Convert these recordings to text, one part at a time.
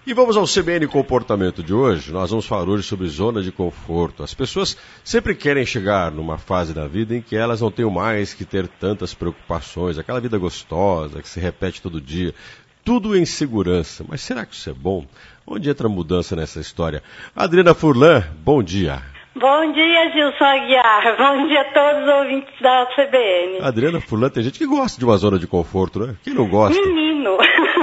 E vamos ao CBN Comportamento de hoje. Nós vamos falar hoje sobre zona de conforto. As pessoas sempre querem chegar numa fase da vida em que elas não tenham mais que ter tantas preocupações, aquela vida gostosa que se repete todo dia, tudo em segurança. Mas será que isso é bom? Onde entra a mudança nessa história? Adriana Furlan, bom dia. Bom dia, Gilson Aguiar. Bom dia a todos os ouvintes da CBN. Adriana Furlan, tem gente que gosta de uma zona de conforto, né? Quem não gosta? Menino!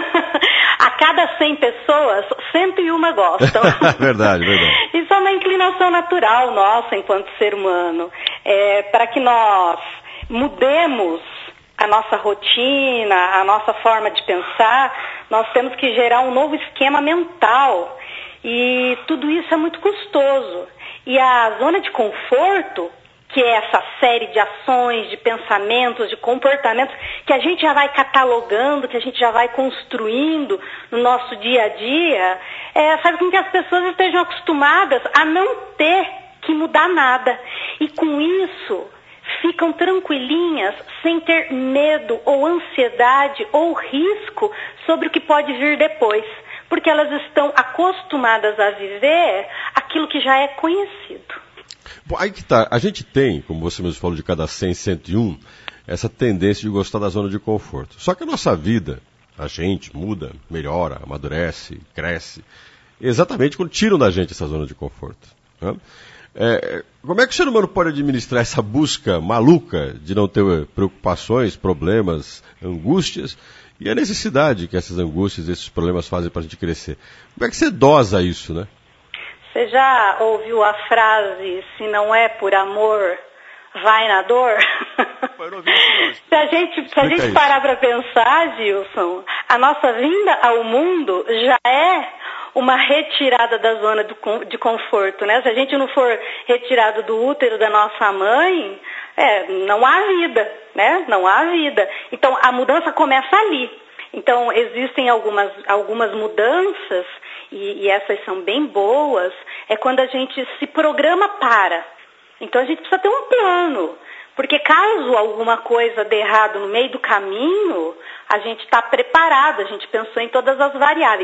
A cada 100 pessoas, 101 gostam. Verdade. Isso é uma inclinação natural nossa enquanto ser humano. Para que nós mudemos a nossa rotina, a nossa forma de pensar, nós temos que gerar um novo esquema mental. E tudo isso é muito custoso. E a zona de conforto, que é essa série de ações, de pensamentos, de comportamentos que a gente já vai catalogando, que a gente já vai construindo no nosso dia a dia, faz com que as pessoas estejam acostumadas a não ter que mudar nada. E com isso, ficam tranquilinhas, sem ter medo ou ansiedade ou risco sobre o que pode vir depois. Porque elas estão acostumadas a viver aquilo que já é conhecido. Bom, aí que tá. A gente tem, como você mesmo falou, de cada 100, 101, essa tendência de gostar da zona de conforto. Só que a nossa vida, a gente muda, melhora, amadurece, cresce, exatamente quando tiram da gente essa zona de conforto. Né? Como é que o ser humano pode administrar essa busca maluca de não ter preocupações, problemas, angústias, e a necessidade que essas angústias, esses problemas fazem para a gente crescer? Como é que você dosa isso, né? Você já ouviu a frase, se não é por amor, vai na dor? Se a gente parar para pensar, Gilson, a nossa vinda ao mundo já é uma retirada da zona de conforto, né? Se a gente não for retirado do útero da nossa mãe, não há vida, né? Não há vida. Então, a mudança começa ali. Então, existem algumas mudanças, e essas são bem boas, é quando a gente se programa para. Então, a gente precisa ter um plano. Porque caso alguma coisa dê errado no meio do caminho, a gente está preparado, a gente pensou em todas as variáveis.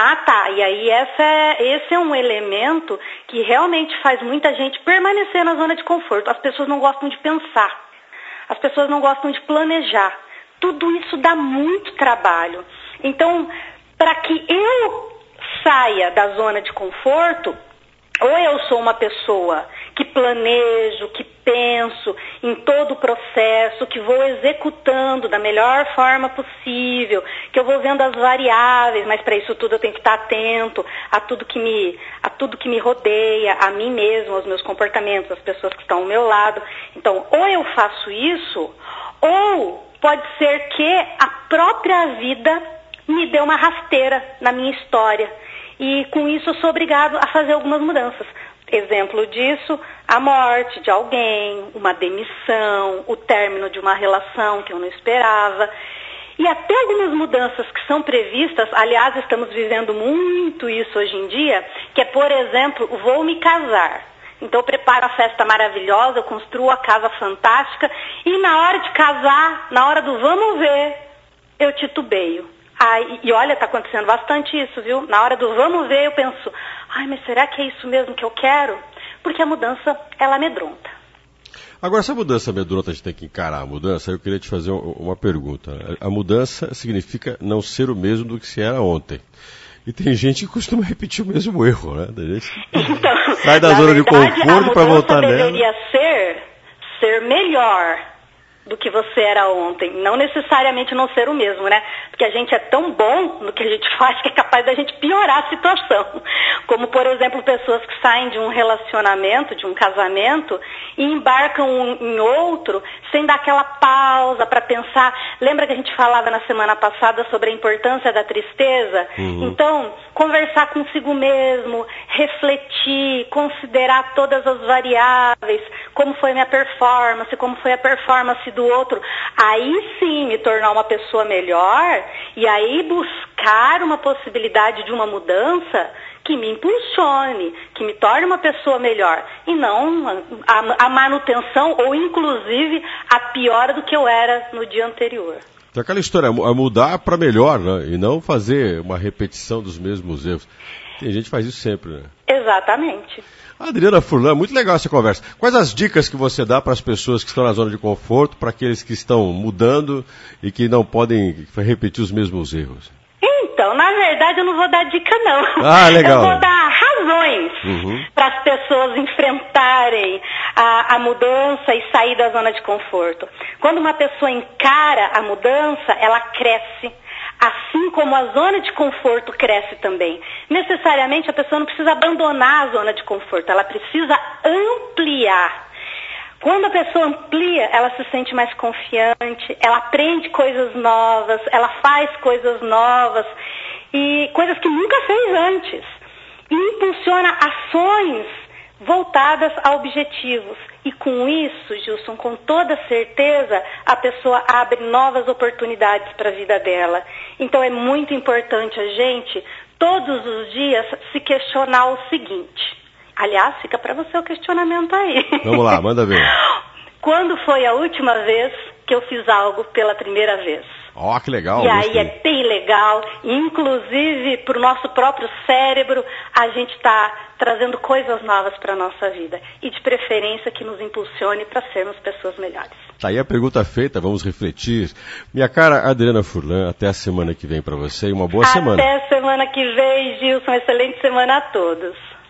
E aí esse é um elemento que realmente faz muita gente permanecer na zona de conforto. As pessoas não gostam de pensar, as pessoas não gostam de planejar. Tudo isso dá muito trabalho. Então, para que eu saia da zona de conforto, ou eu sou uma pessoa que planejo, que penso em todo o processo, que vou executando da melhor forma possível, que eu vou vendo as variáveis, mas para isso tudo eu tenho que estar atento a tudo que me rodeia, a mim mesmo, aos meus comportamentos, às pessoas que estão ao meu lado. Então, ou eu faço isso, ou pode ser que a própria vida me dê uma rasteira na minha história. E com isso eu sou obrigado a fazer algumas mudanças. Exemplo disso, a morte de alguém, uma demissão, o término de uma relação que eu não esperava. E até algumas mudanças que são previstas, aliás, estamos vivendo muito isso hoje em dia, que é, por exemplo, vou me casar. Então eu preparo a festa maravilhosa, eu construo a casa fantástica e na hora de casar, na hora do vamos ver, eu titubeio. E olha, está acontecendo bastante isso, viu? Na hora do vamos ver, eu penso, mas será que é isso mesmo que eu quero? Porque a mudança, ela amedronta. Agora, essa mudança amedronta, a gente tem que encarar a mudança. Eu queria te fazer uma pergunta. A mudança significa não ser o mesmo do que se era ontem. E tem gente que costuma repetir o mesmo erro, né? Então, sai da zona de conforto para voltar nela. Deveria ser melhor do que você era ontem. Não necessariamente não ser o mesmo, né? Porque a gente é tão bom no que a gente faz que é capaz da gente piorar a situação. Como, por exemplo, pessoas que saem de um relacionamento, de um casamento, e embarcam em outro sem dar aquela pausa para pensar. Lembra que a gente falava na semana passada sobre a importância da tristeza? Uhum. Então, conversar consigo mesmo, refletir, considerar todas as variáveis, como foi minha performance, como foi a performance do outro, aí sim me tornar uma pessoa melhor e aí buscar uma possibilidade de uma mudança que me impulsione, que me torne uma pessoa melhor e não a manutenção ou inclusive a piora do que eu era no dia anterior. Então, aquela história é mudar para melhor, né? E não fazer uma repetição dos mesmos erros. Tem gente que faz isso sempre, né? Exatamente. Adriana Furlan, muito legal essa conversa. Quais as dicas que você dá para as pessoas que estão na zona de conforto, para aqueles que estão mudando e que não podem repetir os mesmos erros? Então, na verdade, eu não vou dar dica, não. Ah, legal. Eu vou dar razões para as pessoas enfrentarem a mudança e sair da zona de conforto. Quando uma pessoa encara a mudança, ela cresce. Assim como a zona de conforto cresce também. Necessariamente a pessoa não precisa abandonar a zona de conforto, ela precisa ampliar. Quando a pessoa amplia, ela se sente mais confiante, ela aprende coisas novas, ela faz coisas novas e coisas que nunca fez antes. E impulsiona ações voltadas a objetivos. E com isso, Gilson, com toda certeza, a pessoa abre novas oportunidades para a vida dela. Então é muito importante a gente, todos os dias, se questionar o seguinte. Aliás, fica para você o questionamento aí. Vamos lá, manda ver. Quando foi a última vez que eu fiz algo pela primeira vez? Ó, que legal. E aí é bem legal, inclusive para o nosso próprio cérebro, a gente está trazendo coisas novas para a nossa vida. E de preferência que nos impulsione para sermos pessoas melhores. Tá aí a pergunta feita, vamos refletir. Minha cara Adriana Furlan, até a semana que vem para você e uma boa semana. Até semana que vem, Gilson, excelente semana a todos.